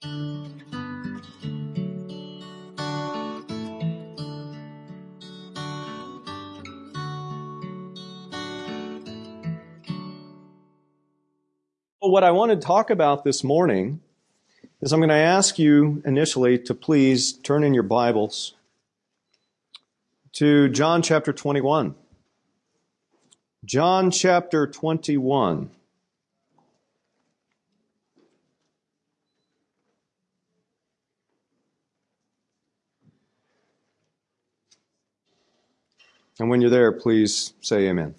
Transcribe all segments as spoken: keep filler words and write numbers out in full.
What I want to talk about this morning is I'm going to ask you initially to please turn in your Bibles to John chapter twenty-one. John chapter twenty-one. And when you're there, please say amen.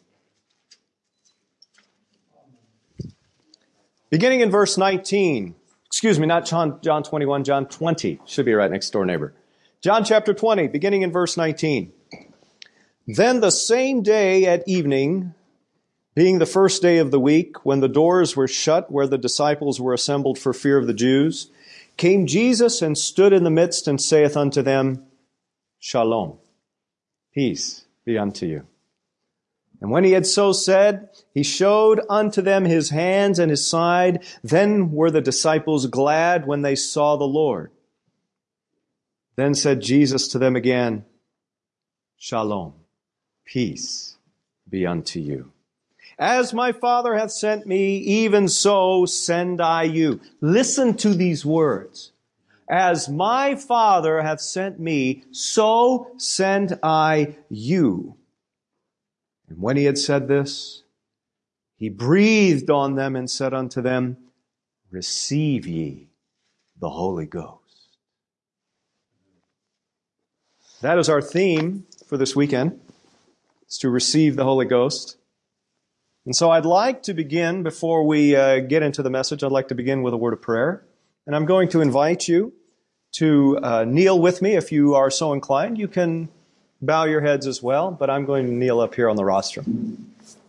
Beginning in verse nineteen, excuse me, not John, John twenty-one, John twenty, should be right next door neighbor. John chapter twenty, beginning in verse nineteen. Then the same day at evening, being the first day of the week, when the doors were shut where the disciples were assembled for fear of the Jews, came Jesus and stood in the midst and saith unto them, Shalom, peace be unto you. And when he had so said, he showed unto them his hands and his side. Then were the disciples glad when they saw the Lord. Then said Jesus to them again, Shalom, peace be unto you. As my Father hath sent me, even so send I you. Listen to these words. As my Father hath sent me, so send I you. And when he had said this, he breathed on them and said unto them, Receive ye the Holy Ghost. That is our theme for this weekend, is to receive the Holy Ghost. And so I'd like to begin, before we uh, get into the message, I'd like to begin with a word of prayer. And I'm going to invite you to uh, kneel with me if you are so inclined. You can bow your heads as well, but I'm going to kneel up here on the rostrum.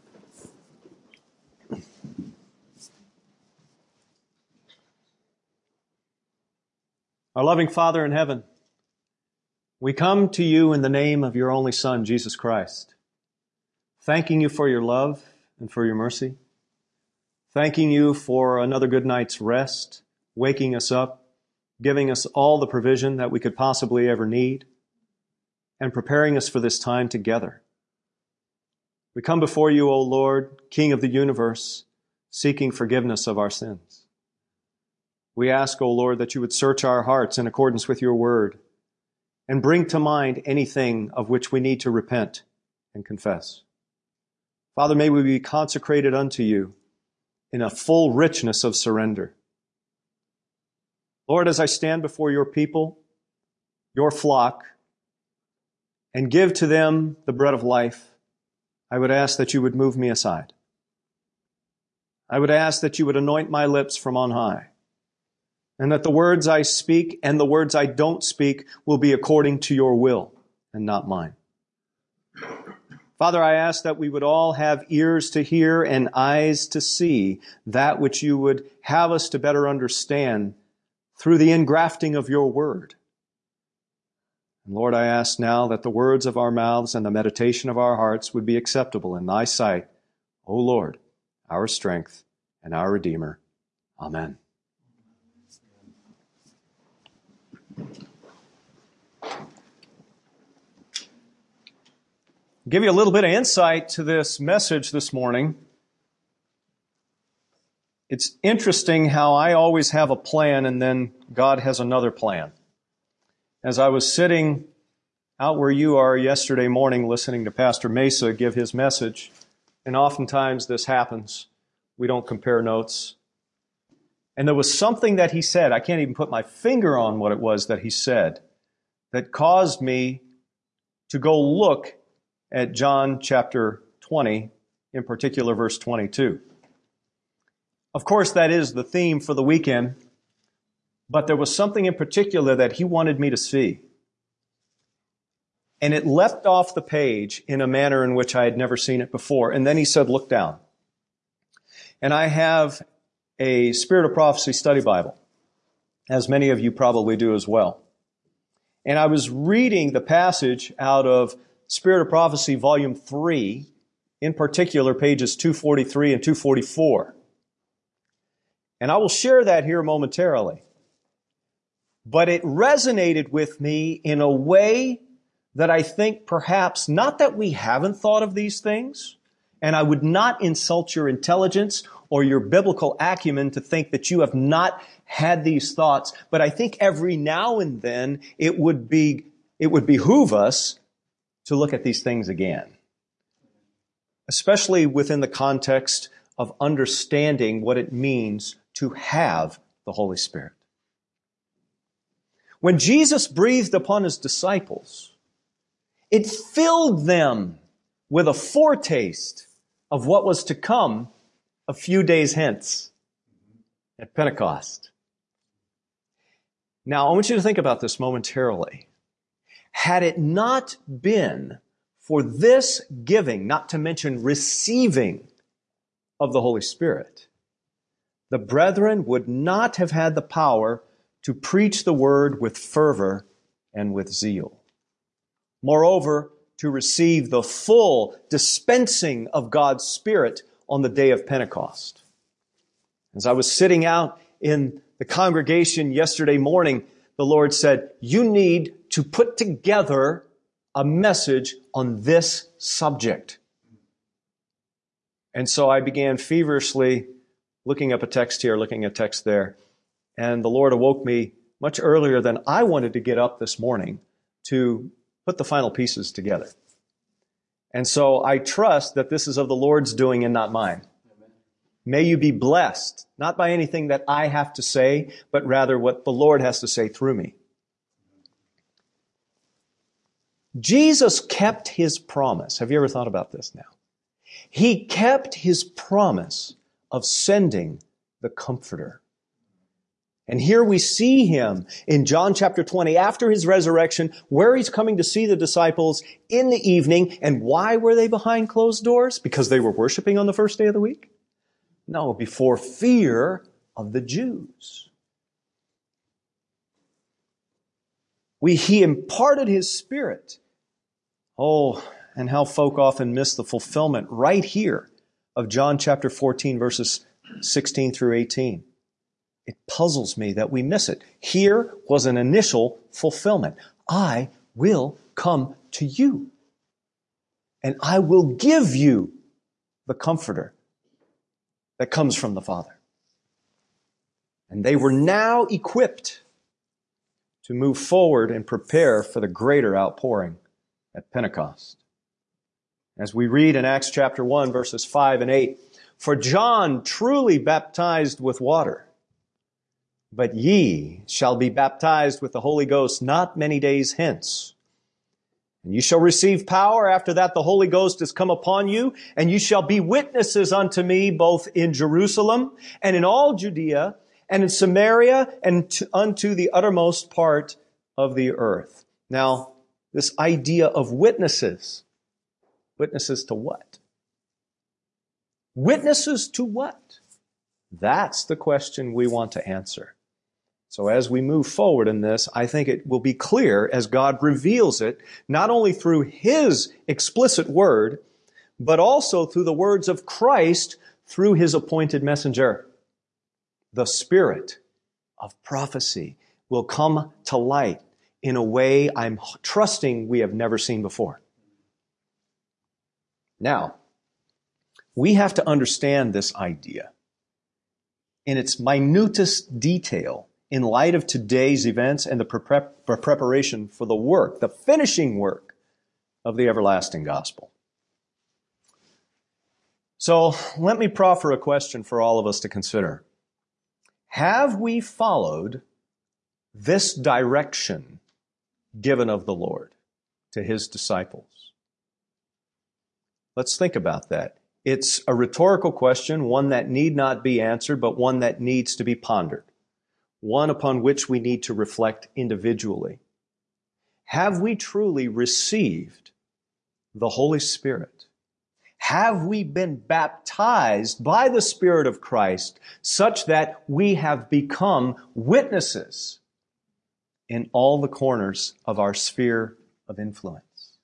Our loving Father in heaven, we come to you in the name of your only Son, Jesus Christ, thanking you for your love and for your mercy, thanking you for another good night's rest, waking us up, giving us all the provision that we could possibly ever need, and preparing us for this time together. We come before you, O Lord, King of the universe, seeking forgiveness of our sins. We ask, O Lord, that you would search our hearts in accordance with your word and bring to mind anything of which we need to repent and confess. Father, may we be consecrated unto you in a full richness of surrender. Lord, as I stand before your people, your flock, and give to them the bread of life, I would ask that you would move me aside. I would ask that you would anoint my lips from on high, and that the words I speak and the words I don't speak will be according to your will and not mine. Father, I ask that we would all have ears to hear and eyes to see that which you would have us to better understand through the engrafting of your word. And Lord, I ask now that the words of our mouths and the meditation of our hearts would be acceptable in thy sight, O Lord, our strength and our Redeemer. Amen. Give you a little bit of insight to this message this morning. It's interesting how I always have a plan and then God has another plan. As I was sitting out where you are yesterday morning listening to Pastor Mesa give his message, and oftentimes this happens, we don't compare notes. And there was something that he said, I can't even put my finger on what it was that he said, that caused me to go look at John chapter twenty, in particular verse twenty-two. Of course, that is the theme for the weekend, but there was something in particular that he wanted me to see. And it leapt off the page in a manner in which I had never seen it before. And then he said, look down. And I have a Spirit of Prophecy study Bible, as many of you probably do as well. And I was reading the passage out of Spirit of Prophecy, Volume three, in particular, pages two forty-three and two forty-four. And I will share that here momentarily. but it resonated with me in a way that I think perhaps, not that we haven't thought of these things, and I would not insult your intelligence or your biblical acumen to think that you have not had these thoughts, but I think every now and then it would be, it would behoove us to look at these things again, especially within the context of understanding what it means to have the Holy Spirit. When Jesus breathed upon his disciples, it filled them with a foretaste of what was to come a few days hence at Pentecost. Now, I want you to think about this momentarily. Had it not been for this giving, not to mention receiving of the Holy Spirit, the brethren would not have had the power to preach the word with fervor and with zeal. Moreover, to receive the full dispensing of God's Spirit on the day of Pentecost. As I was sitting out in the congregation yesterday morning, the Lord said, you need to put together a message on this subject. And so I began feverishly looking up a text here, looking at a text there. And the Lord awoke me much earlier than I wanted to get up this morning to put the final pieces together. And so I trust that this is of the Lord's doing and not mine. Amen. May you be blessed, not by anything that I have to say, but rather what the Lord has to say through me. Jesus kept his promise. Have you ever thought about this now? He kept his promise of sending the Comforter. And here we see him in John chapter twenty, after his resurrection, where he's coming to see the disciples in the evening. And why were they behind closed doors? Because they were worshiping on the first day of the week? No, before fear of the Jews. We, he imparted his Spirit. Oh, and how folk often miss the fulfillment right here of John chapter fourteen, verses sixteen through eighteen. It puzzles me that we miss it. Here was an initial fulfillment. I will come to you, and I will give you the Comforter that comes from the Father. And they were now equipped to move forward and prepare for the greater outpouring at Pentecost. As we read in Acts chapter one, verses five and eight, for John truly baptized with water, but ye shall be baptized with the Holy Ghost not many days hence. And you shall receive power. After that the Holy Ghost is come upon you, and you shall be witnesses unto me both in Jerusalem and in all Judea and in Samaria and to, unto the uttermost part of the earth. Now, this idea of witnesses. Witnesses to what? Witnesses to what? That's the question we want to answer. So as we move forward in this, I think it will be clear as God reveals it, not only through his explicit word, but also through the words of Christ through his appointed messenger. The spirit of prophecy will come to light in a way I'm trusting we have never seen before. Now, we have to understand this idea in its minutest detail in light of today's events and the pre- preparation for the work, the finishing work of the everlasting gospel. So let me proffer a question for all of us to consider. Have we followed this direction given of the Lord to his disciples? Let's think about that. It's a rhetorical question, one that need not be answered, but one that needs to be pondered, one upon which we need to reflect individually. Have we truly received the Holy Spirit? Have we been baptized by the Spirit of Christ such that we have become witnesses in all the corners of our sphere of influence?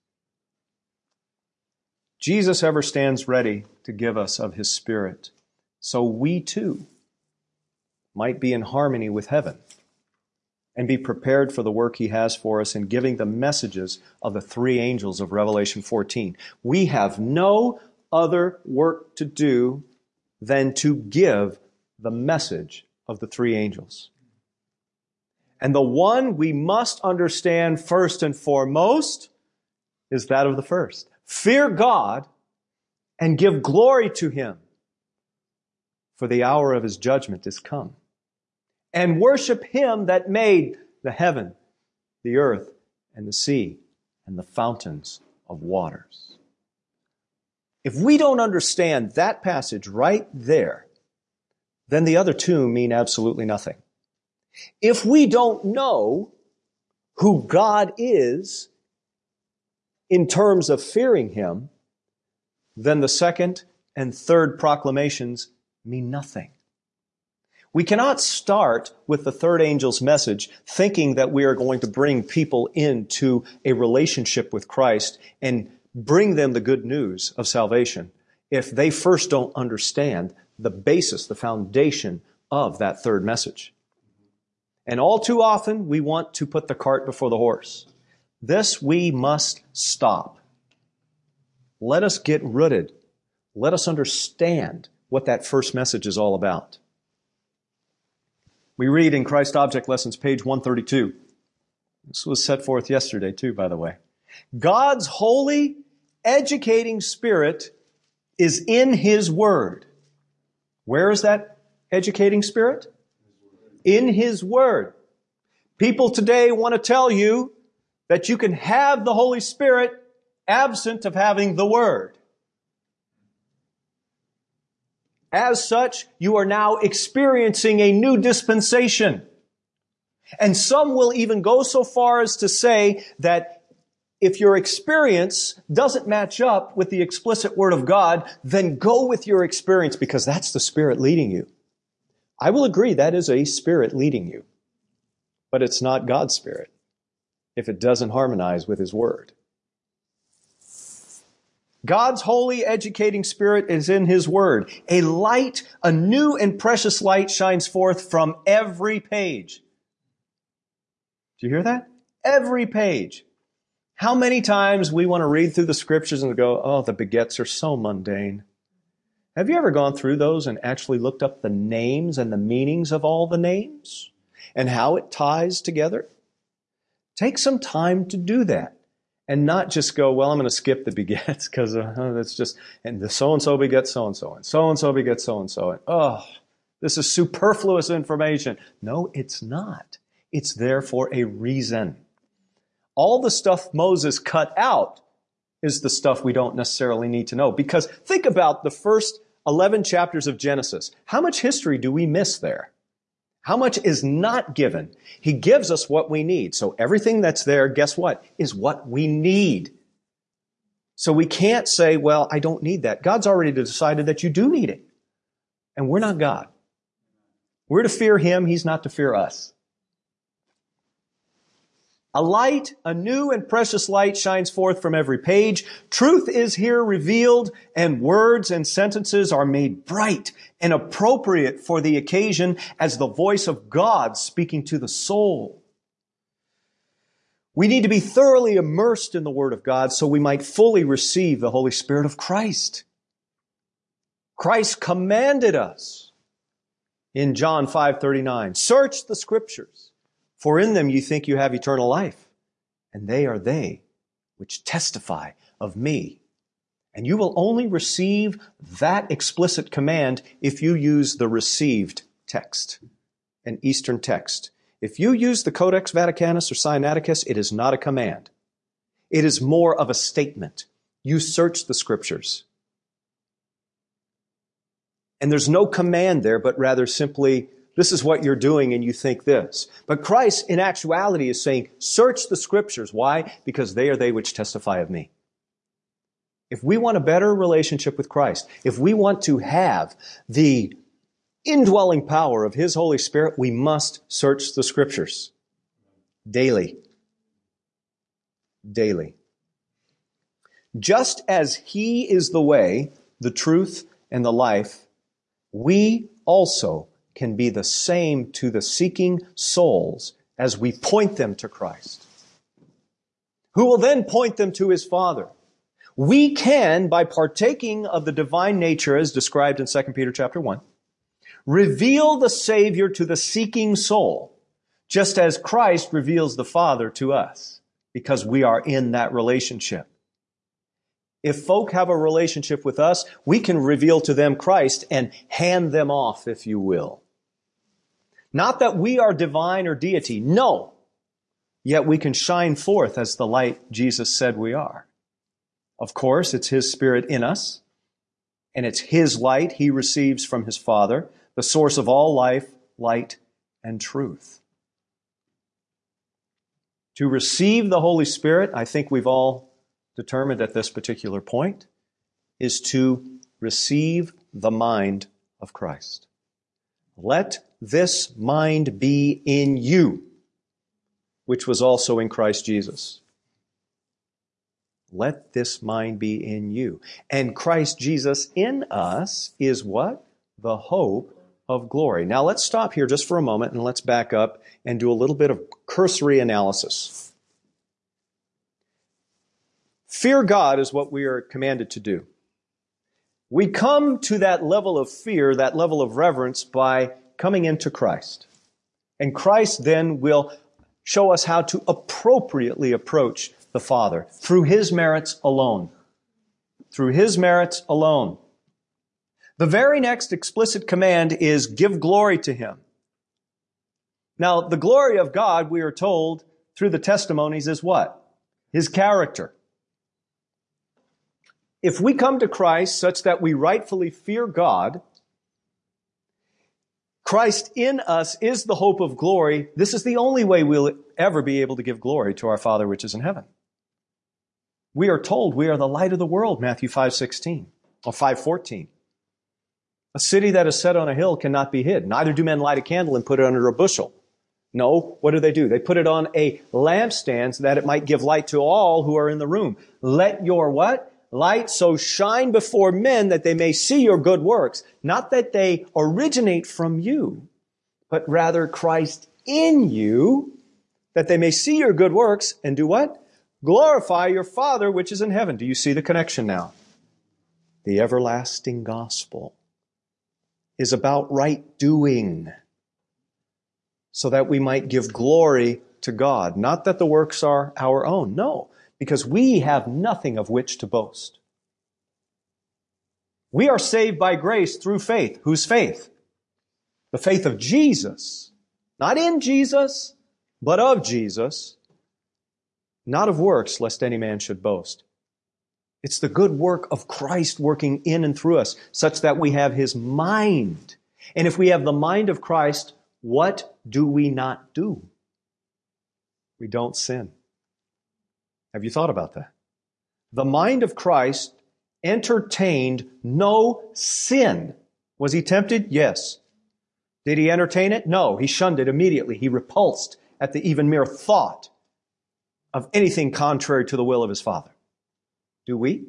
Jesus ever stands ready to give us of his Spirit, so we too might be in harmony with heaven. and be prepared for the work He has for us in giving the messages of the three angels of Revelation fourteen. We have no other work to do than to give the message of the three angels. And the one we must understand first and foremost is that of the first. Fear God and give glory to Him, for the hour of His judgment is come. And worship Him that made the heaven, the earth, and the sea, and the fountains of waters. If we don't understand that passage right there, then the other two mean absolutely nothing. If we don't know who God is in terms of fearing Him, then the second and third proclamations mean nothing. We cannot start with the third angel's message thinking that we are going to bring people into a relationship with Christ and bring them the good news of salvation if they first don't understand the basis, the foundation of that third message. And all too often, we want to put the cart before the horse. This we must stop. Let us get rooted. Let us understand what that first message is all about. We read in Christ Object Lessons, page one thirty-two. This was set forth yesterday, too, by the way. God's holy, educating Spirit is in His Word. Where is that educating Spirit? In His Word. People today want to tell you that you can have the Holy Spirit absent of having the Word. As such, you are now experiencing a new dispensation. And some will even go so far as to say that if your experience doesn't match up with the explicit Word of God, then go with your experience because that's the Spirit leading you. I will agree that is a Spirit leading you, but it's not God's Spirit if it doesn't harmonize with His Word. God's holy, educating Spirit is in His Word. A light, a new and precious light shines forth from every page. Do you hear that? Every page. How many times we want to read through the Scriptures and go, oh, the begets are so mundane. Have you ever gone through those and actually looked up the names and the meanings of all the names and how it ties together? Take some time to do that. And not just go, well, I'm going to skip the begets because uh, that's just, and the so-and-so begets so-and-so, and so-and-so begets so-and-so. And, oh, this is superfluous information. No, it's not. It's there for a reason. All the stuff Moses cut out is the stuff we don't necessarily need to know. Because think about the first eleven chapters of Genesis. How much history do we miss there? How much is not given? He gives us what we need. So everything that's there, guess what? Is what we need. So we can't say, well, I don't need that. God's already decided that you do need it. And we're not God. We're to fear Him. He's not to fear us. A light, a new and precious light shines forth from every page. Truth is here revealed, and words and sentences are made bright and appropriate for the occasion as the voice of God speaking to the soul. We need to be thoroughly immersed in the Word of God so we might fully receive the Holy Spirit of Christ. Christ commanded us in John five thirty-nine, search the Scriptures, for in them you think you have eternal life, and they are they which testify of me. And you will only receive that explicit command if you use the received text, an Eastern text. If you use the Codex Vaticanus or Sinaiticus, it is not a command. It is more of a statement. You search the Scriptures. And there's no command there, but rather simply, this is what you're doing and you think this. But Christ, in actuality, is saying, search the Scriptures. Why? Because they are they which testify of me. If we want a better relationship with Christ, if we want to have the indwelling power of His Holy Spirit, we must search the Scriptures daily. Daily. Just as He is the way, the truth, and the life, we also can be the same to the seeking souls as we point them to Christ, who will then point them to his Father. We can, by partaking of the divine nature as described in Second Peter chapter one, reveal the Savior to the seeking soul, just as Christ reveals the Father to us, because we are in that relationship. If folk have a relationship with us, we can reveal to them Christ and hand them off, if you will. Not that we are divine or deity, no. Yet we can shine forth as the light Jesus said we are. Of course, it's his Spirit in us, and it's his light he receives from his Father, the source of all life, light, and truth. To receive the Holy Spirit, I think we've all determined at this particular point, is to receive the mind of Christ. Let this mind be in you, which was also in Christ Jesus. Let this mind be in you. And Christ Jesus in us is what? The hope of glory. Now let's stop here just for a moment and let's back up and do a little bit of cursory analysis. Fear God is what we are commanded to do. We come to that level of fear, that level of reverence, by coming into Christ. And Christ then will show us how to appropriately approach the Father through his merits alone. Through his merits alone. The very next explicit command is give glory to him. Now, the glory of God, we are told through the testimonies, is what? His character. If we come to Christ such that we rightfully fear God, Christ in us is the hope of glory. This is the only way we'll ever be able to give glory to our Father which is in heaven. We are told we are the light of the world, Matthew five sixteen, or five fourteen. A city that is set on a hill cannot be hid. Neither do men light a candle and put it under a bushel. No, what do they do? They put it on a lampstand so that it might give light to all who are in the room. Let your what? Light so shine before men that they may see your good works. Not that they originate from you, but rather Christ in you, that they may see your good works and do what? Glorify your Father which is in heaven. Do you see the connection now? The everlasting gospel is about right doing, so that we might give glory to God. Not that the works are our own. No, because we have nothing of which to boast. We are saved by grace through faith. Whose faith? The faith of Jesus. Not in Jesus, but of Jesus. Not of works, lest any man should boast. It's the good work of Christ working in and through us, such that we have his mind. And if we have the mind of Christ, what do we not do? We don't sin. Have you thought about that? The mind of Christ entertained no sin. Was he tempted? Yes. Did he entertain it? No. He shunned it immediately. He repulsed at the even mere thought of anything contrary to the will of his Father. Do we?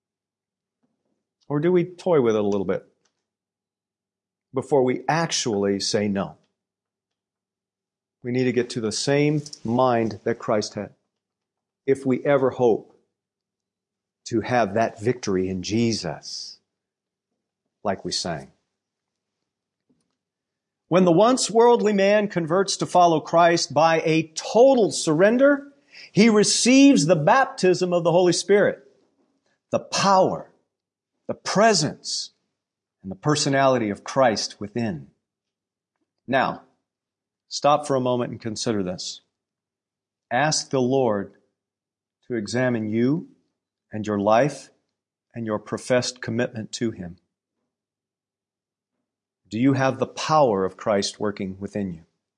Or do we toy with it a little bit before we actually say no? We need to get to the same mind that Christ had, if we ever hope to have that victory in Jesus, like we sang. When the once worldly man converts to follow Christ by a total surrender, he receives the baptism of the Holy Spirit, the power, the presence, and the personality of Christ within. Now, stop for a moment and consider this. Ask the Lord to examine you and your life and your professed commitment to him. Do you have the power of Christ working within you?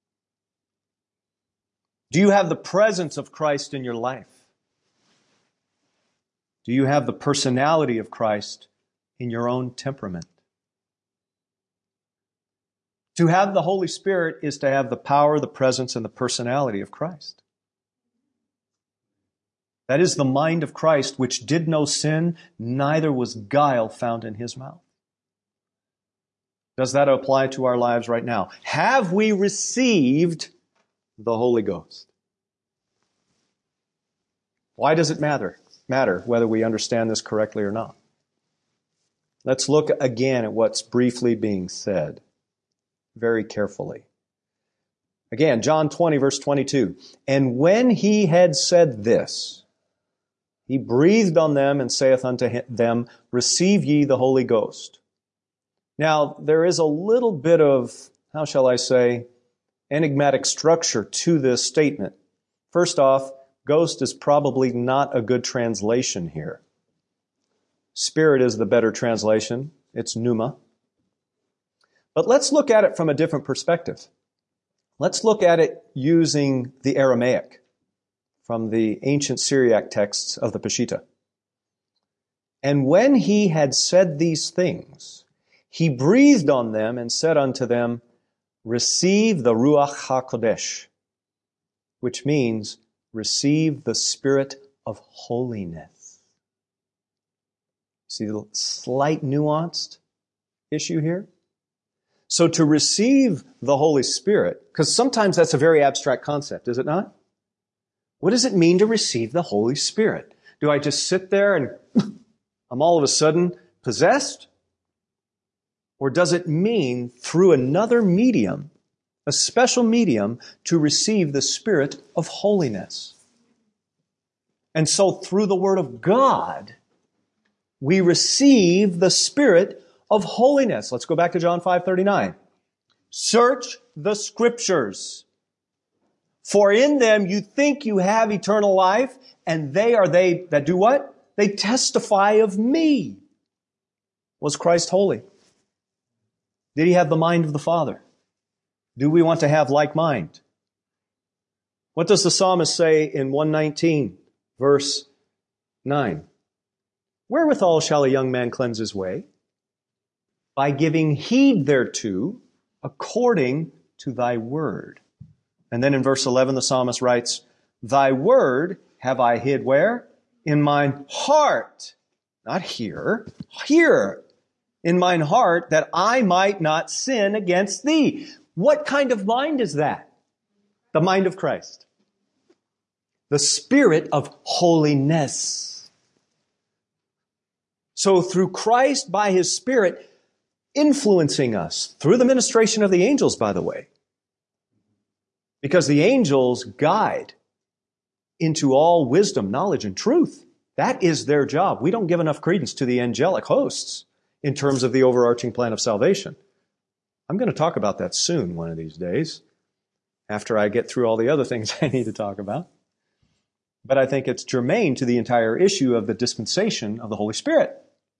Do you have the presence of Christ in your life? Do you have the personality of Christ in your own temperament? To have the Holy Spirit is to have the power, the presence, and the personality of Christ. That is the mind of Christ, which did no sin, neither was guile found in his mouth. Does that apply to our lives right now? Have we received the Holy Ghost. Why does it matter? Matter whether we understand this correctly or not? Let's look again at what's briefly being said very carefully. Again, John twenty, verse twenty-two. And when he had said this, he breathed on them and saith unto them, receive ye the Holy Ghost. Now, there is a little bit of, how shall I say, enigmatic structure to this statement. First off, ghost is probably not a good translation here. Spirit is the better translation. It's pneuma. But let's look at it from a different perspective. Let's look at it using the Aramaic from the ancient Syriac texts of the Peshitta. And when he had said these things, he breathed on them and said unto them, receive the Ruach HaKodesh, which means receive the Spirit of holiness. See the slight nuanced issue here? So to receive the Holy Spirit, because sometimes that's a very abstract concept, is it not? What does it mean to receive the Holy Spirit? Do I just sit there and I'm all of a sudden possessed? Or does it mean through another medium, a special medium, to receive the Spirit of holiness? And so through the Word of God, we receive the Spirit of holiness. Let's go back to John five thirty-nine. Search the Scriptures, for in them you think you have eternal life, and they are they that do what? They testify of me. Was Christ holy? Did he have the mind of the Father? Do we want to have like mind? What does the psalmist say in one nineteen, verse nine? Wherewithal shall a young man cleanse his way? By giving heed thereto, according to thy word. And then in verse eleven, the psalmist writes, thy word have I hid where? In mine heart. Not here. Here. In mine heart, that I might not sin against thee. What kind of mind is that? The mind of Christ. The Spirit of holiness. So through Christ, by His Spirit, influencing us, through the ministration of the angels, by the way, because the angels guide into all wisdom, knowledge, and truth. That is their job. We don't give enough credence to the angelic hosts in terms of the overarching plan of salvation. I'm going to talk about that soon, one of these days, after I get through all the other things I need to talk about. But I think it's germane to the entire issue of the dispensation of the Holy Spirit.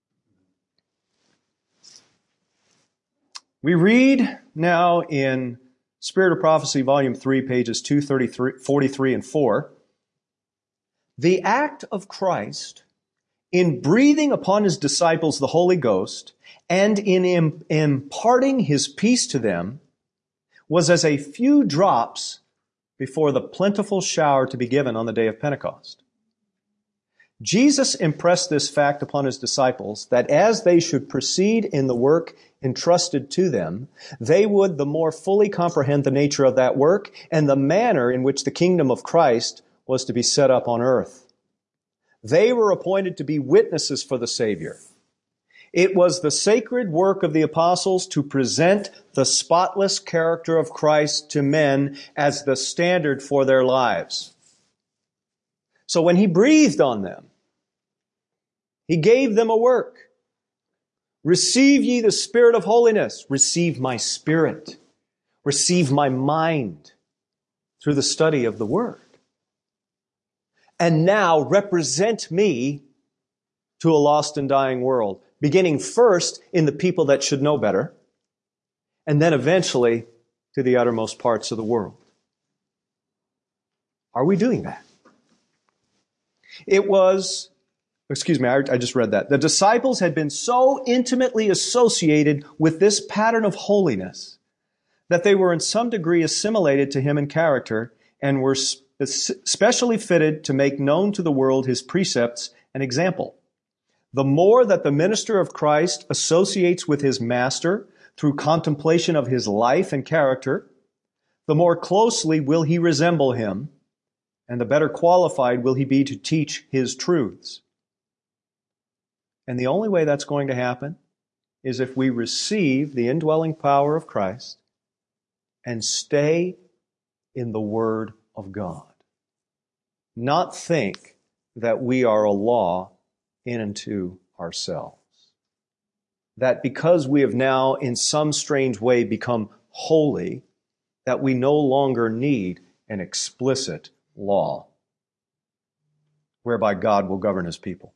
We read now in Spirit of Prophecy, Volume three, pages two forty-three and four, the act of Christ in breathing upon His disciples the Holy Ghost and in im- imparting His peace to them was as a few drops before the plentiful shower to be given on the day of Pentecost. Jesus impressed this fact upon His disciples that as they should proceed in the work entrusted to them, they would the more fully comprehend the nature of that work and the manner in which the kingdom of Christ was to be set up on earth. They were appointed to be witnesses for the Savior. It was the sacred work of the apostles to present the spotless character of Christ to men as the standard for their lives. So when He breathed on them, He gave them a work. Receive ye the Spirit of holiness. Receive my spirit. Receive my mind through the study of the Word. And now represent me to a lost and dying world, beginning first in the people that should know better, and then eventually to the uttermost parts of the world. Are we doing that? It was, excuse me, I, I just read that. The disciples had been so intimately associated with this pattern of holiness that they were in some degree assimilated to Him in character and were spe- specially fitted to make known to the world His precepts and example. The more that the minister of Christ associates with his master through contemplation of his life and character, the more closely will he resemble him, and the better qualified will he be to teach his truths. And the only way that's going to happen is if we receive the indwelling power of Christ and stay in the Word of God. Not think that we are a law in and to ourselves. That because we have now in some strange way become holy, that we no longer need an explicit law whereby God will govern His people.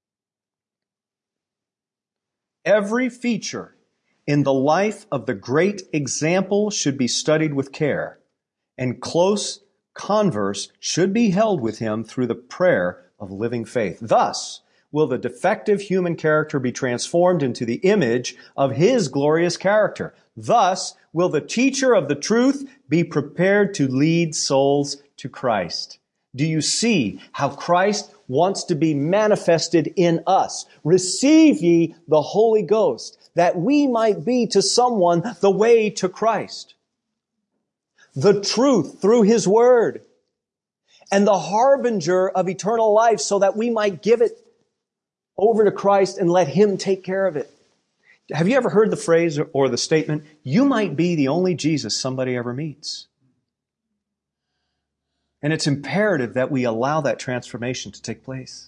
Every feature in the life of the great example should be studied with care, and close converse should be held with him through the prayer of living faith. Thus will the defective human character be transformed into the image of His glorious character. Thus will the teacher of the truth be prepared to lead souls to Christ. Do you see how Christ wants to be manifested in us? Receive ye the Holy Ghost, that we might be to someone the way to Christ. The truth through His Word, and the harbinger of eternal life, so that we might give it over to Christ and let Him take care of it. Have you ever heard the phrase or the statement, you might be the only Jesus somebody ever meets? And it's imperative that we allow that transformation to take place.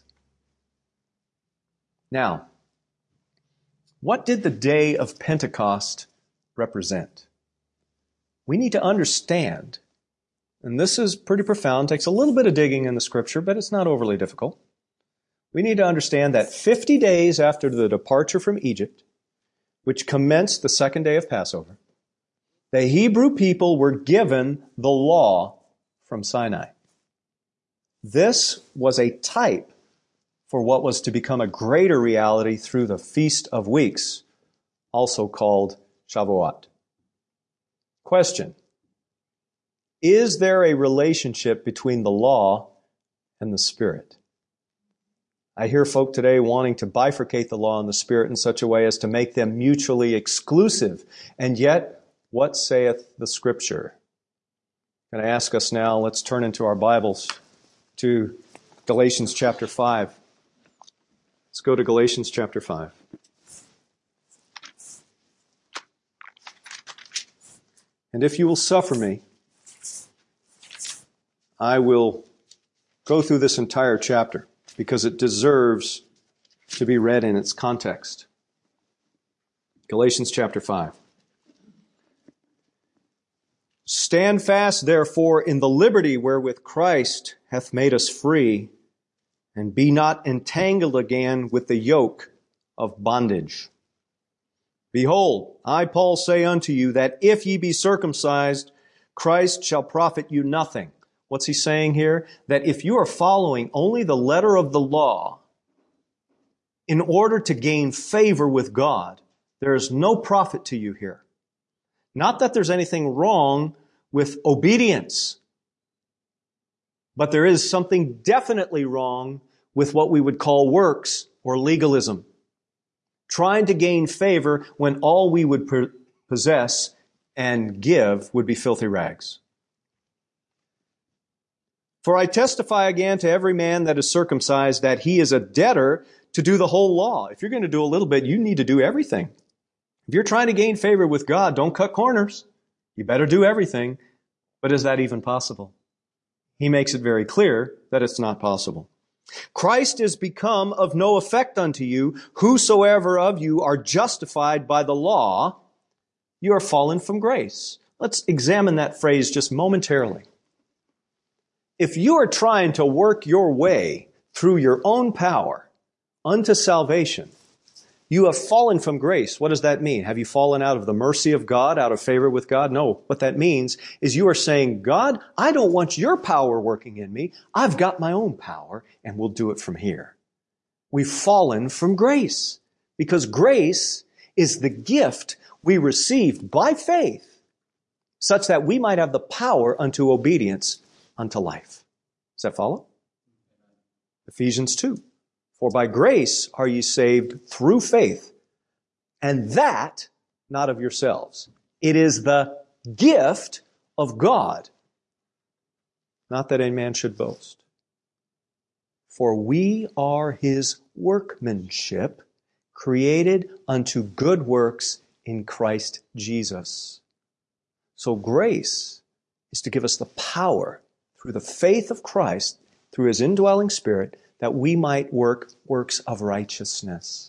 Now, what did the day of Pentecost represent? We need to understand, and this is pretty profound, takes a little bit of digging in the Scripture, but it's not overly difficult. We need to understand that fifty days after the departure from Egypt, which commenced the second day of Passover, the Hebrew people were given the law from Sinai. This was a type for what was to become a greater reality through the Feast of Weeks, also called Shavuot. Question: is there a relationship between the law and the Spirit? I hear folk today wanting to bifurcate the law and the Spirit in such a way as to make them mutually exclusive. And yet, what saith the Scripture? I'm going to ask us now, let's turn into our Bibles to Galatians chapter five. Let's go to Galatians chapter five. And if you will suffer me, I will go through this entire chapter, because it deserves to be read in its context. Galatians chapter five. Stand fast, therefore, in the liberty wherewith Christ hath made us free, and be not entangled again with the yoke of bondage. Behold, I, Paul, say unto you that if ye be circumcised, Christ shall profit you nothing. What's he saying here? That if you are following only the letter of the law in order to gain favor with God, there is no profit to you here. Not that there's anything wrong with obedience, but there is something definitely wrong with what we would call works or legalism. Trying to gain favor when all we would possess and give would be filthy rags. For I testify again to every man that is circumcised that he is a debtor to do the whole law. If you're going to do a little bit, you need to do everything. If you're trying to gain favor with God, don't cut corners. You better do everything. But is that even possible? He makes it very clear that it's not possible. Christ is become of no effect unto you. Whosoever of you are justified by the law, you are fallen from grace. Let's examine that phrase just momentarily. If you are trying to work your way through your own power unto salvation, you have fallen from grace. What does that mean? Have you fallen out of the mercy of God, out of favor with God? No. What that means is you are saying, God, I don't want your power working in me. I've got my own power, and we'll do it from here. We've fallen from grace because grace is the gift we received by faith such that we might have the power unto obedience unto life. Does that follow? Ephesians two. For by grace are ye saved through faith, and that not of yourselves. It is the gift of God. Not that any man should boast. For we are his workmanship, created unto good works in Christ Jesus. So grace is to give us the power through the faith of Christ, through his indwelling Spirit, that we might work works of righteousness.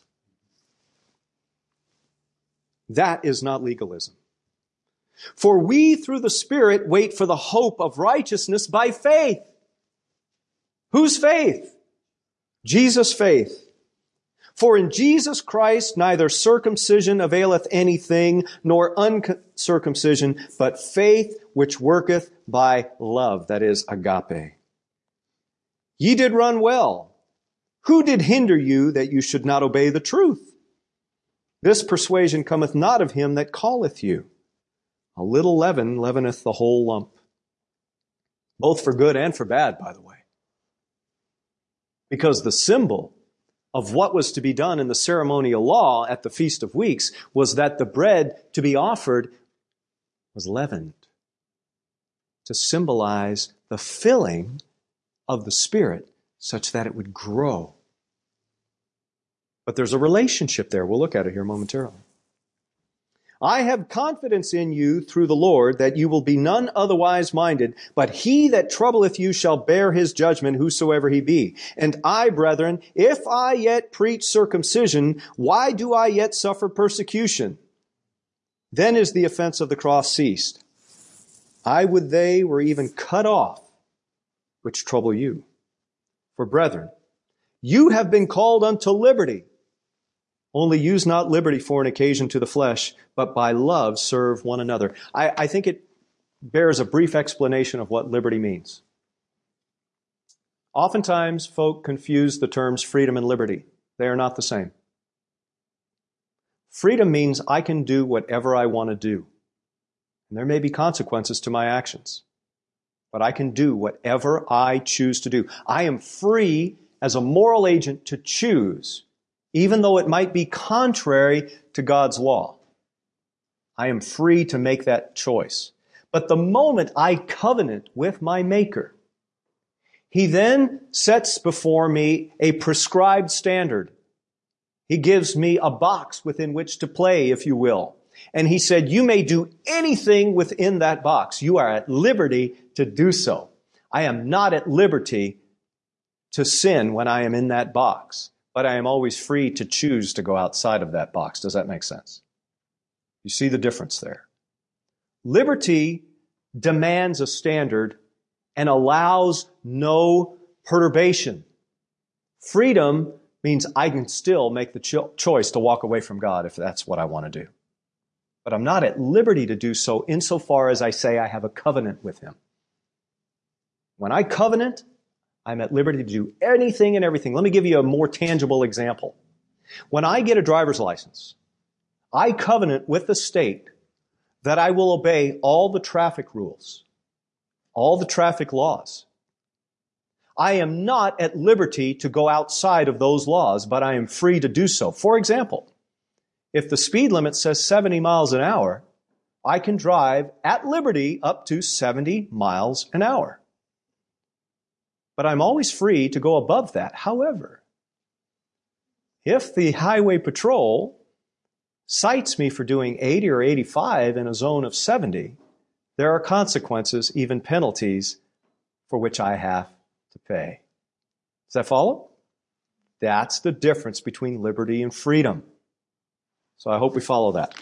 That is not legalism. For we through the Spirit wait for the hope of righteousness by faith. Whose faith? Jesus' faith. For in Jesus Christ neither circumcision availeth anything, nor uncircumcision, but faith which worketh by love, that is, agape. Ye did run well. Who did hinder you that you should not obey the truth? This persuasion cometh not of him that calleth you. A little leaven leaveneth the whole lump. Both for good and for bad, by the way. Because the symbol of what was to be done in the ceremonial law at the Feast of Weeks was that the bread to be offered was leavened to symbolize the filling of the Spirit such that it would grow. But there's a relationship there. We'll look at it here momentarily. I have confidence in you through the Lord that you will be none otherwise minded, but he that troubleth you shall bear his judgment, whosoever he be. And I, brethren, if I yet preach circumcision, why do I yet suffer persecution? Then is the offense of the cross ceased. I would they were even cut off, which trouble you. For brethren, you have been called unto liberty. Only use not liberty for an occasion to the flesh, but by love serve one another. I, I think it bears a brief explanation of what liberty means. Oftentimes, folk confuse the terms freedom and liberty. They are not the same. Freedom means I can do whatever I want to do. And there may be consequences to my actions. But I can do whatever I choose to do. I am free as a moral agent to choose, even though it might be contrary to God's law. I am free to make that choice. But the moment I covenant with my Maker, he then sets before me a prescribed standard. He gives me a box within which to play, if you will. And he said, you may do anything within that box. You are at liberty to do so. I am not at liberty to sin when I am in that box, but I am always free to choose to go outside of that box. Does that make sense? You see the difference there. Liberty demands a standard and allows no perturbation. Freedom means I can still make the cho- choice to walk away from God if that's what I want to do. But I'm not at liberty to do so insofar as I say I have a covenant with him. When I covenant, I'm at liberty to do anything and everything. Let me give you a more tangible example. When I get a driver's license, I covenant with the state that I will obey all the traffic rules, all the traffic laws. I am not at liberty to go outside of those laws, but I am free to do so. For example, if the speed limit says seventy miles an hour, I can drive at liberty up to seventy miles an hour. But I'm always free to go above that. However, if the highway patrol cites me for doing eighty or eighty-five in a zone of seventy, there are consequences, even penalties, for which I have to pay. Does that follow? That's the difference between liberty and freedom. So I hope we follow that.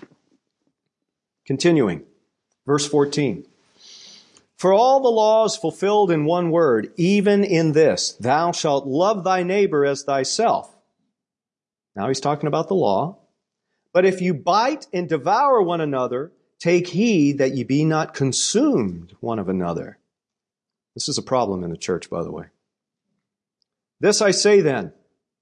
Continuing, verse fourteen. For all the law is fulfilled in one word, even in this, thou shalt love thy neighbor as thyself. Now he's talking about the law. But if you bite and devour one another, take heed that ye be not consumed one of another. This is a problem in the church, by the way. This I say then,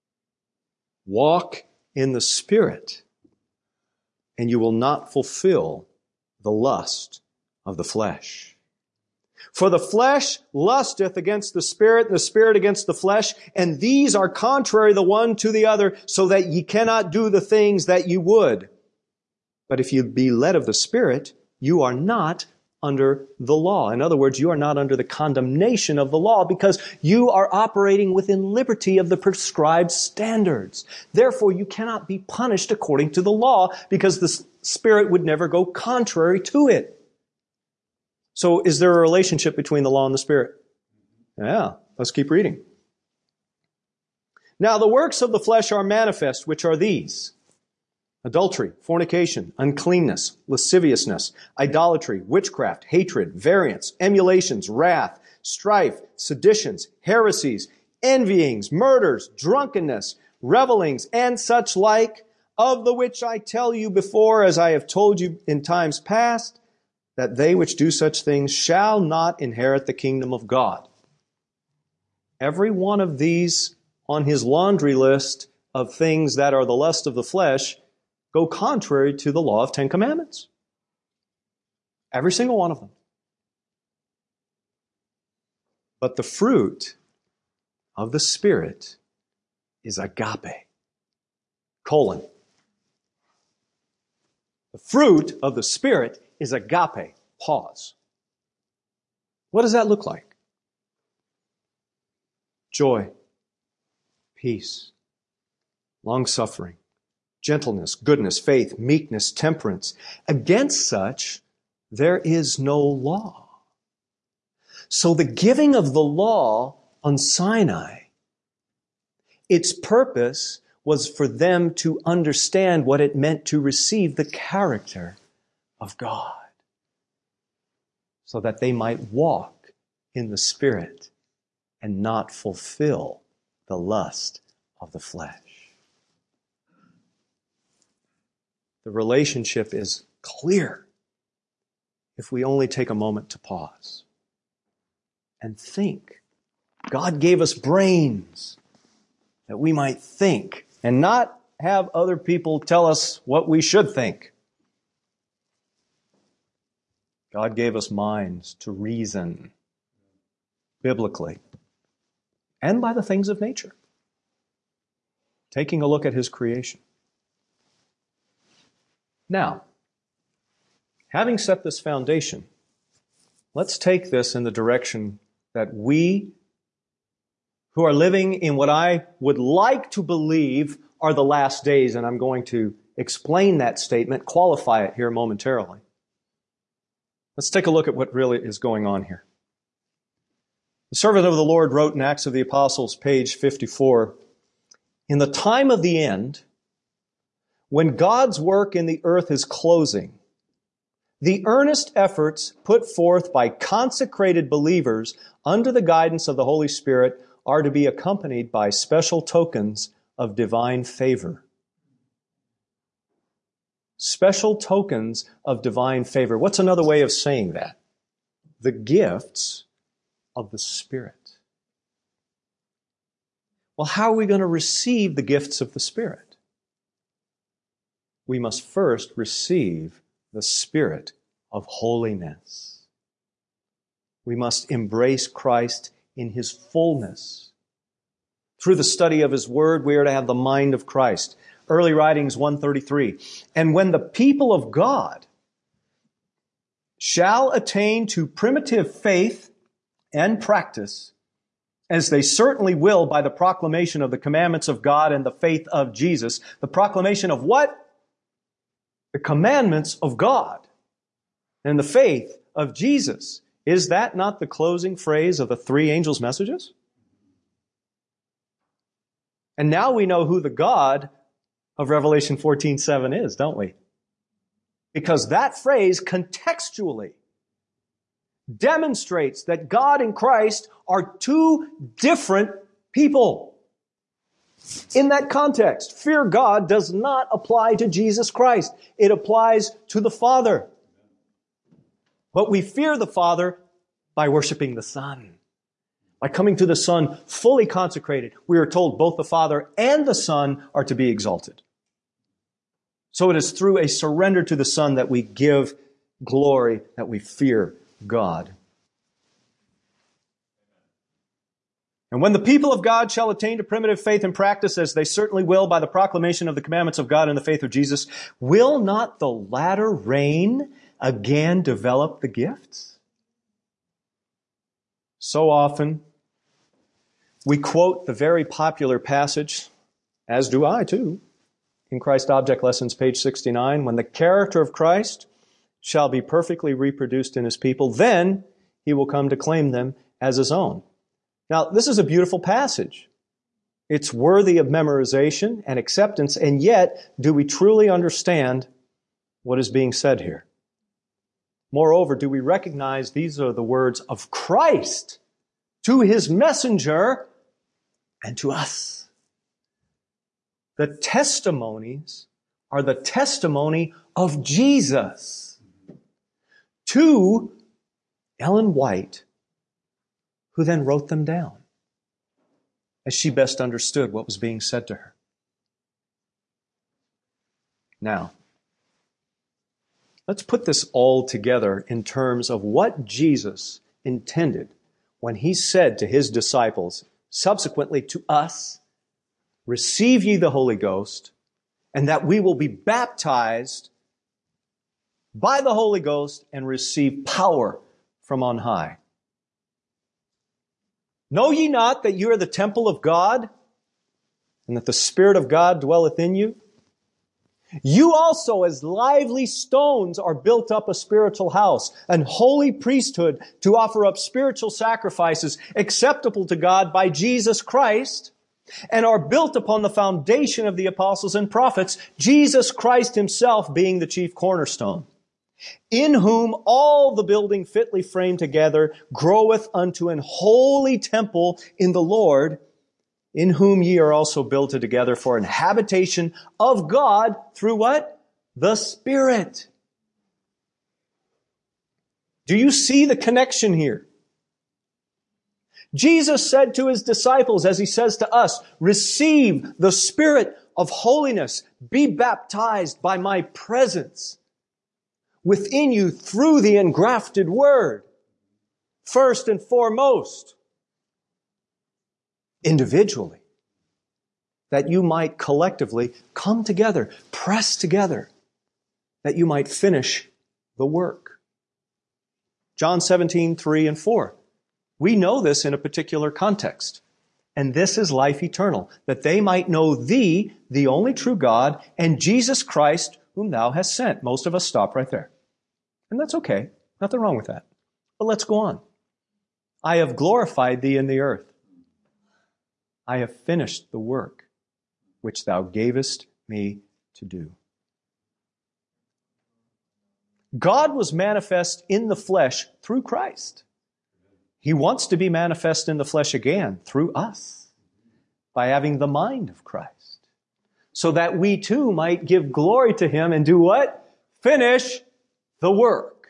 walk in the Spirit, and you will not fulfill the lust of the flesh. For the flesh lusteth against the Spirit, and the Spirit against the flesh, and these are contrary the one to the other, so that ye cannot do the things that ye would. But if you be led of the Spirit, you are not under the law. In other words, you are not under the condemnation of the law because you are operating within liberty of the prescribed standards. Therefore, you cannot be punished according to the law because the Spirit would never go contrary to it. So is there a relationship between the law and the Spirit? Yeah, let's keep reading. Now the works of the flesh are manifest, which are these: adultery, fornication, uncleanness, lasciviousness, idolatry, witchcraft, hatred, variance, emulations, wrath, strife, seditions, heresies, envyings, murders, drunkenness, revelings, and such like, of the which I tell you before, as I have told you in times past, that they which do such things shall not inherit the kingdom of God. Every one of these on his laundry list of things that are the lust of the flesh go contrary to the law of Ten Commandments. Every single one of them. But the fruit of the Spirit is agape. Colon. The fruit of the Spirit is agape. Pause. What does that look like? Joy, peace, long-suffering, gentleness, goodness, faith, meekness, temperance. Against such, there is no law. So the giving of the law on Sinai, its purpose was for them to understand what it meant to receive the character of God, so that they might walk in the Spirit and not fulfill the lust of the flesh. The relationship is clear if we only take a moment to pause and think. God gave us brains that we might think and not have other people tell us what we should think. God gave us minds to reason biblically and by the things of nature, taking a look at His creation. Now, having set this foundation, let's take this in the direction that we who are living in what I would like to believe are the last days, and I'm going to explain that statement, qualify it here momentarily. Let's take a look at what really is going on here. The servant of the Lord wrote in Acts of the Apostles, page fifty-four, "In the time of the end, when God's work in the earth is closing, the earnest efforts put forth by consecrated believers under the guidance of the Holy Spirit are to be accompanied by special tokens of divine favor." Special tokens of divine favor. What's another way of saying that? The gifts of the Spirit. Well, how are we going to receive the gifts of the Spirit? We must first receive the Spirit of holiness. We must embrace Christ in His fullness. Through the study of His Word, we are to have the mind of Christ. Early Writings one thirty-three. "And when the people of God shall attain to primitive faith and practice, as they certainly will by the proclamation of the commandments of God and the faith of Jesus." The proclamation of what? The commandments of God and the faith of Jesus. Is that not the closing phrase of the three angels' messages? And now we know who the God of Revelation fourteen seven is, don't we? Because that phrase contextually demonstrates that God and Christ are two different people. In that context, fear God does not apply to Jesus Christ. It applies to the Father. But we fear the Father by worshiping the Son. By coming to the Son fully consecrated, we are told both the Father and the Son are to be exalted. So it is through a surrender to the Son that we give glory, that we fear God. "And when the people of God shall attain to primitive faith and practice, as they certainly will by the proclamation of the commandments of God and the faith of Jesus, will not the latter reign again develop the gifts? So often, we quote the very popular passage, as do I too, in Christ Object Lessons, page sixty-nine, when the character of Christ shall be perfectly reproduced in His people, then He will come to claim them as His own. Now, this is a beautiful passage. It's worthy of memorization and acceptance, and yet, do we truly understand what is being said here? Moreover, do we recognize these are the words of Christ to His messenger and to us? The testimonies are the testimony of Jesus to Ellen White, who then wrote them down as she best understood what was being said to her. Now, let's put this all together in terms of what Jesus intended when He said to His disciples, subsequently to us, receive ye the Holy Ghost, and that we will be baptized by the Holy Ghost and receive power from on high. Know ye not that you are the temple of God, and that the Spirit of God dwelleth in you? You also, as lively stones, are built up a spiritual house, an holy priesthood, to offer up spiritual sacrifices acceptable to God by Jesus Christ, and are built upon the foundation of the apostles and prophets, Jesus Christ Himself being the chief cornerstone, in whom all the building fitly framed together groweth unto an holy temple in the Lord, in whom ye are also builded together for an habitation of God through what? The Spirit. Do you see the connection here? Jesus said to His disciples, as He says to us, receive the Spirit of holiness. Be baptized by my presence within you through the engrafted Word. First and foremost, individually, that you might collectively come together, press together, that you might finish the work. John seventeen, three and four. We know this in a particular context. And this is life eternal, that they might know Thee, the only true God, and Jesus Christ, whom Thou hast sent. Most of us stop right there. And that's okay. Nothing wrong with that. But let's go on. I have glorified Thee in the earth. I have finished the work which Thou gavest me to do. God was manifest in the flesh through Christ. He wants to be manifest in the flesh again through us by having the mind of Christ, so that we too might give glory to Him and do what? Finish the work.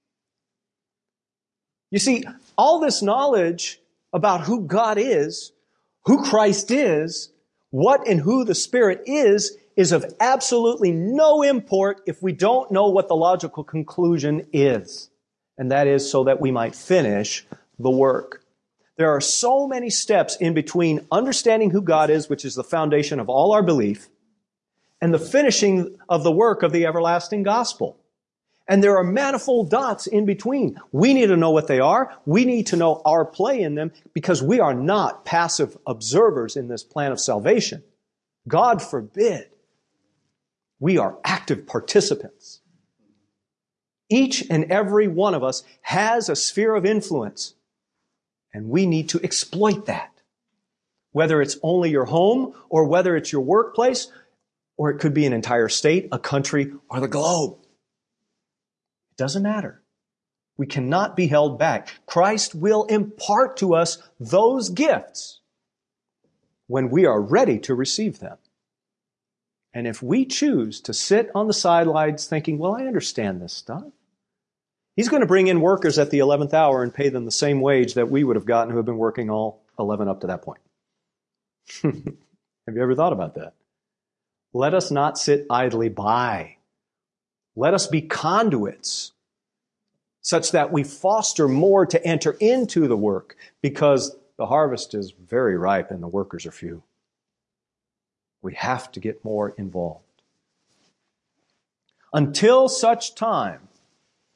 You see, all this knowledge about who God is, who Christ is, what and who the Spirit is, is of absolutely no import if we don't know what the logical conclusion is. And that is so that we might finish the work. There are so many steps in between understanding who God is, which is the foundation of all our belief, and the finishing of the work of the everlasting gospel. And there are manifold dots in between. We need to know what they are. We need to know our play in them, because we are not passive observers in this plan of salvation. God forbid. We are active participants. Each and every one of us has a sphere of influence, and we need to exploit that. Whether it's only your home, or whether it's your workplace, or it could be an entire state, a country, or the globe. It doesn't matter. We cannot be held back. Christ will impart to us those gifts when we are ready to receive them. And if we choose to sit on the sidelines thinking, well, I understand this stuff. He's going to bring in workers at the eleventh hour and pay them the same wage that we would have gotten who have been working all eleven up to that point. Have you ever thought about that? Let us not sit idly by. Let us be conduits such that we foster more to enter into the work, because the harvest is very ripe and the workers are few. We have to get more involved. Until such time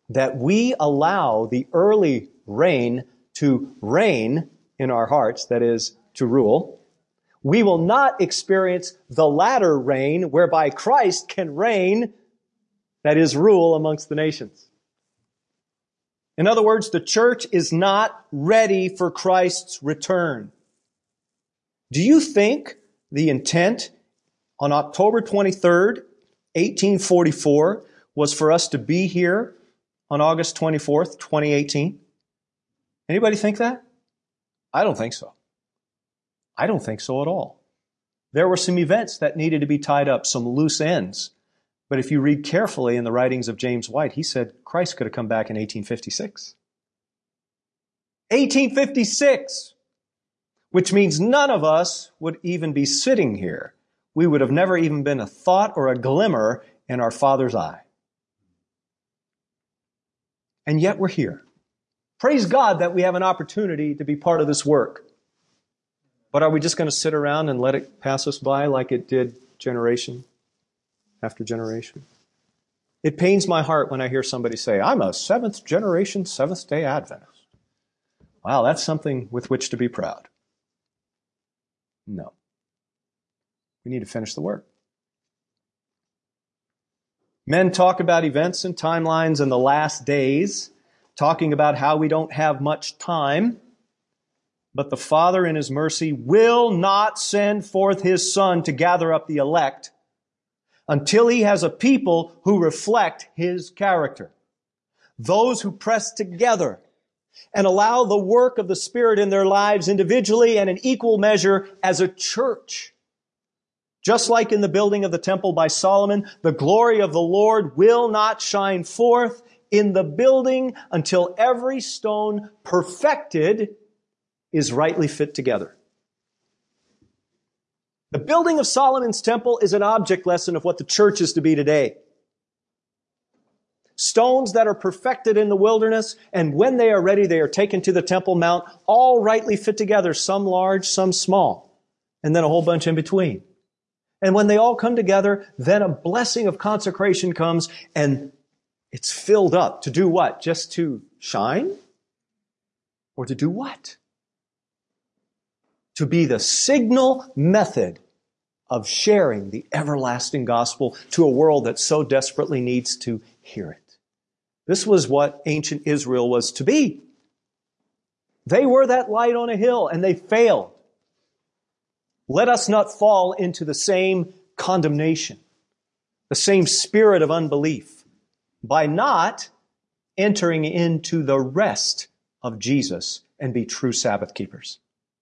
that we allow the early rain to reign in our hearts, that is, to rule, we will not experience the latter rain whereby Christ can reign, that is, rule amongst the nations. In other words, the church is not ready for Christ's return. Do you think the intent on October twenty-third, eighteen forty-four, was for us to be here on August twenty-fourth, twenty eighteen? Anybody think that? I don't think so. I don't think so at all. There were some events that needed to be tied up, some loose ends. But if you read carefully in the writings of James White, he said Christ could have come back in eighteen fifty-six. eighteen fifty-six! Which means none of us would even be sitting here. We would have never even been a thought or a glimmer in our Father's eye. And yet we're here. Praise God that we have an opportunity to be part of this work. But are we just going to sit around and let it pass us by like it did generation after generation? It pains my heart when I hear somebody say, I'm a seventh generation, Seventh day Adventist. Wow, that's something with which to be proud. No. We need to finish the work. Men talk about events and timelines in the last days, talking about how we don't have much time. But the Father in His mercy will not send forth His Son to gather up the elect until He has a people who reflect His character. Those who press together and allow the work of the Spirit in their lives individually and in equal measure as a church. Just like in the building of the temple by Solomon, the glory of the Lord will not shine forth in the building until every stone perfected is rightly fit together. The building of Solomon's temple is an object lesson of what the church is to be today. Stones that are perfected in the wilderness, and when they are ready, they are taken to the Temple Mount, all rightly fit together, some large, some small, and then a whole bunch in between. And when they all come together, then a blessing of consecration comes, and it's filled up. To do what? Just to shine? Or to do what? To be the signal method of sharing the everlasting gospel to a world that so desperately needs to hear it. This was what ancient Israel was to be. They were that light on a hill, and they failed. Let us not fall into the same condemnation, the same spirit of unbelief, by not entering into the rest of Jesus and be true Sabbath keepers.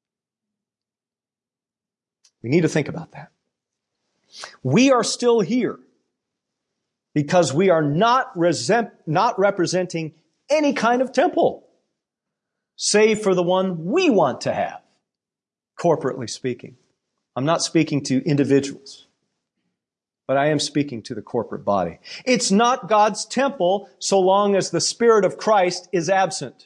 We need to think about that. We are still here because we are not, resent, not representing any kind of temple, save for the one we want to have, corporately speaking. I'm not speaking to individuals, but I am speaking to the corporate body. It's not God's temple so long as the Spirit of Christ is absent.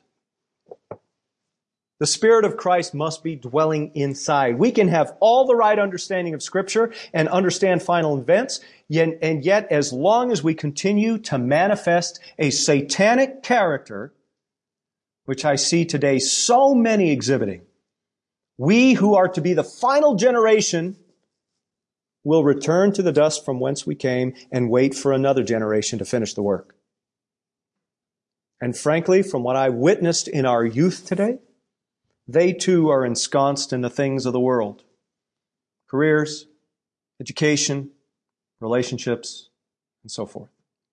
The Spirit of Christ must be dwelling inside. We can have all the right understanding of Scripture and understand final events, and yet as long as we continue to manifest a satanic character, which I see today so many exhibiting, we who are to be the final generation will return to the dust from whence we came and wait for another generation to finish the work. And frankly, from what I witnessed in our youth today, they too are ensconced in the things of the world. Careers, education, relationships, and so forth.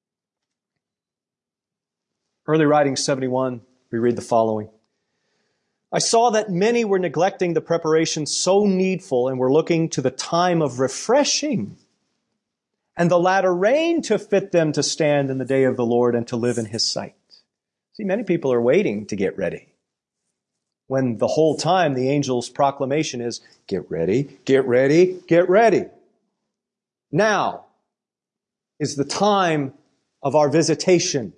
Early Writings seventy-one, we read the following. I saw that many were neglecting the preparation so needful and were looking to the time of refreshing and the latter rain to fit them to stand in the day of the Lord and to live in His sight. See, many people are waiting to get ready, when the whole time the angel's proclamation is, get ready, get ready, get ready. Now is the time of our visitation.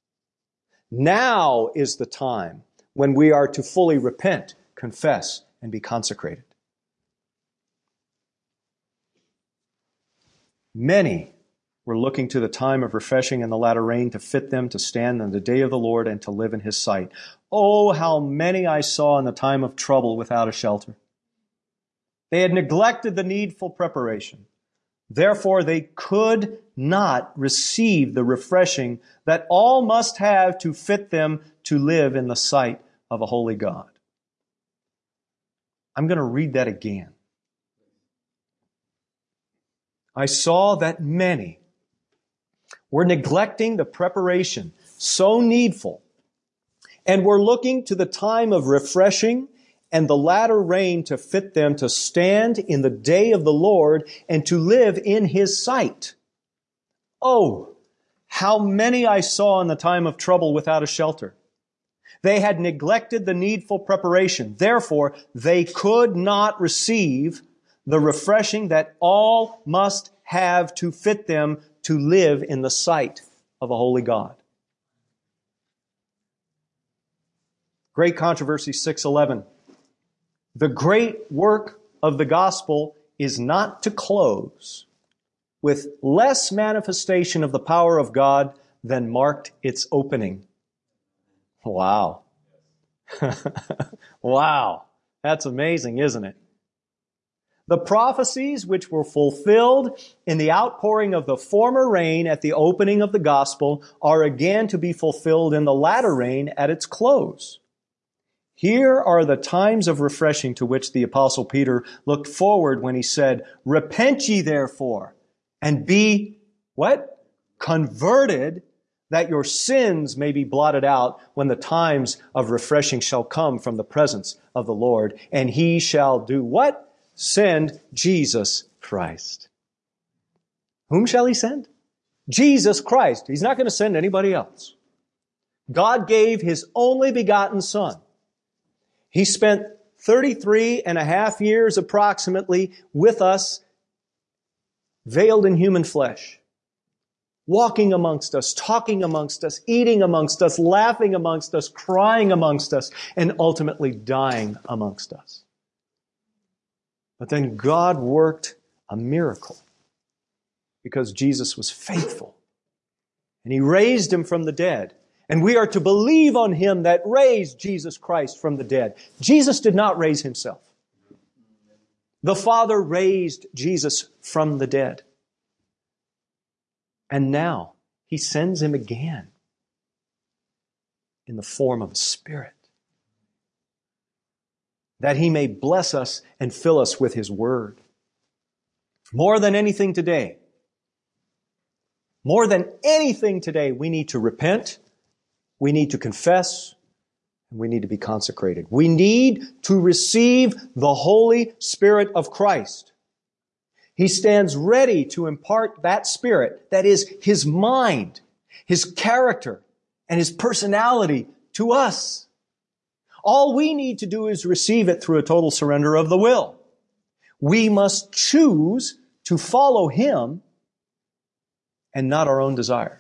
Now is the time when we are to fully repent, confess, and be consecrated. Many We're looking to the time of refreshing and the latter rain to fit them to stand in the day of the Lord and to live in His sight. Oh, how many I saw in the time of trouble without a shelter. They had neglected the needful preparation. Therefore, they could not receive the refreshing that all must have to fit them to live in the sight of a holy God. I'm going to read that again. I saw that many were neglecting the preparation so needful, and were looking to the time of refreshing and the latter rain to fit them to stand in the day of the Lord and to live in His sight. Oh, how many I saw in the time of trouble without a shelter. They had neglected the needful preparation. Therefore, they could not receive the refreshing that all must have to fit them to live in the sight of a holy God. Great Controversy six eleven. The great work of the gospel is not to close with less manifestation of the power of God than marked its opening. Wow. Wow. That's amazing, isn't it? The prophecies which were fulfilled in the outpouring of the former rain at the opening of the gospel are again to be fulfilled in the latter rain at its close. Here are the times of refreshing to which the Apostle Peter looked forward when he said, "Repent ye therefore, and be," what? "Converted, that your sins may be blotted out when the times of refreshing shall come from the presence of the Lord. And He shall do" what? "Send Jesus Christ." Whom shall He send? Jesus Christ. He's not going to send anybody else. God gave His only begotten Son. He spent thirty-three and a half years approximately with us, veiled in human flesh, walking amongst us, talking amongst us, eating amongst us, laughing amongst us, crying amongst us, and ultimately dying amongst us. But then God worked a miracle because Jesus was faithful. And He raised Him from the dead. And we are to believe on Him that raised Jesus Christ from the dead. Jesus did not raise Himself. The Father raised Jesus from the dead. And now He sends Him again in the form of a Spirit, that He may bless us and fill us with His Word. More than anything today, more than anything today, we need to repent, we need to confess, and we need to be consecrated. We need to receive the Holy Spirit of Christ. He stands ready to impart that Spirit, that is His mind, His character, and His personality to us. All we need to do is receive it through a total surrender of the will. We must choose to follow Him and not our own desires.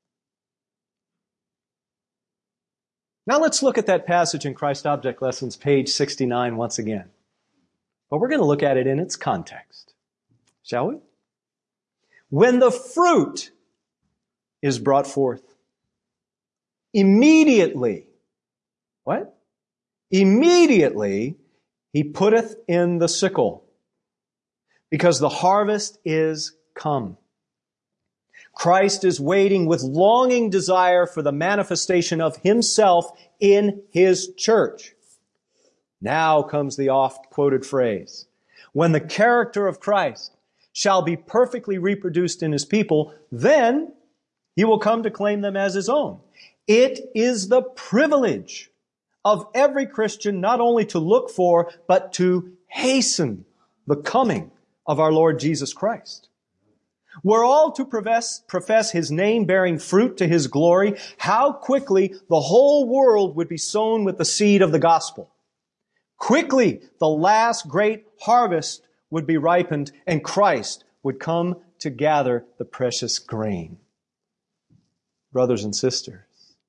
Now let's look at that passage in Christ Object Lessons, page sixty-nine, once again. But we're going to look at it in its context. Shall we? When the fruit is brought forth, immediately, what? Immediately He putteth in the sickle, because the harvest is come. Christ is waiting with longing desire for the manifestation of Himself in His church. Now comes the oft-quoted phrase, when the character of Christ shall be perfectly reproduced in His people, then He will come to claim them as His own. It is the privilege of every Christian not only to look for, but to hasten the coming of our Lord Jesus Christ. Were all to profess, profess His name bearing fruit to His glory, how quickly the whole world would be sown with the seed of the gospel. Quickly the last great harvest would be ripened, and Christ would come to gather the precious grain. Brothers and sisters,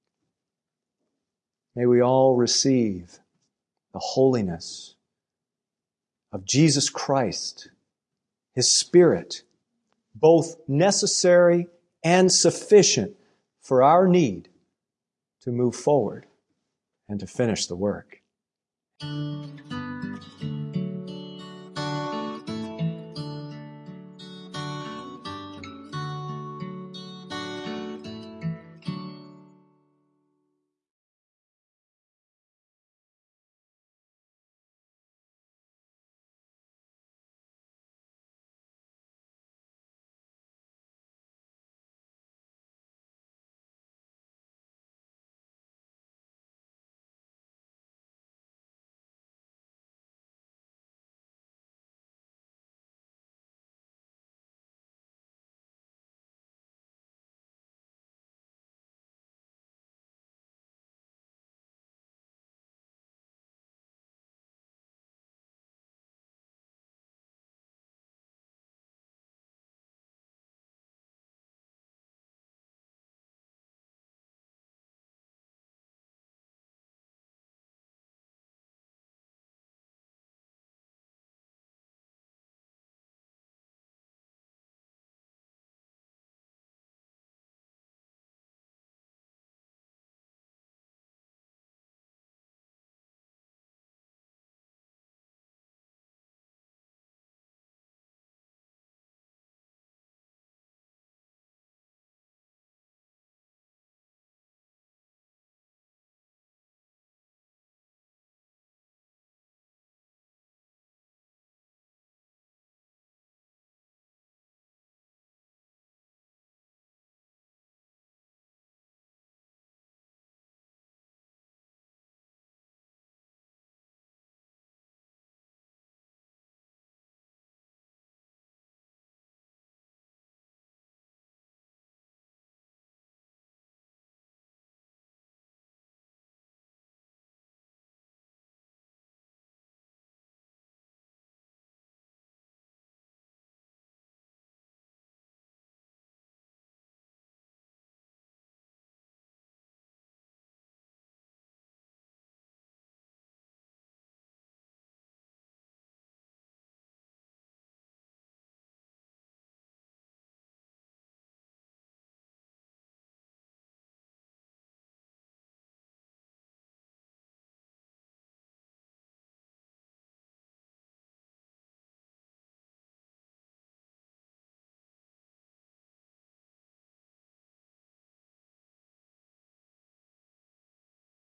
may we all receive the holiness of Jesus Christ, His Spirit, both necessary and sufficient for our need to move forward and to finish the work.